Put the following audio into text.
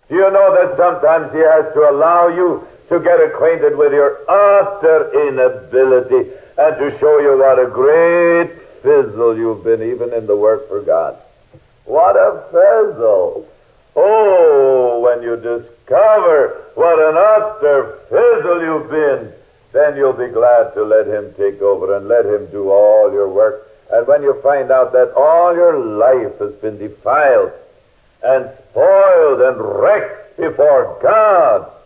Do you know that sometimes he has to allow you to get acquainted with your utter inability and to show you what a great fizzle you've been even in the work for God? What a fizzle! Oh, when you discover what an utter fizzle you've been, then you'll be glad to let him take over and let him do all your work. And when you find out that all your life has been defiled and spoiled and wrecked before God,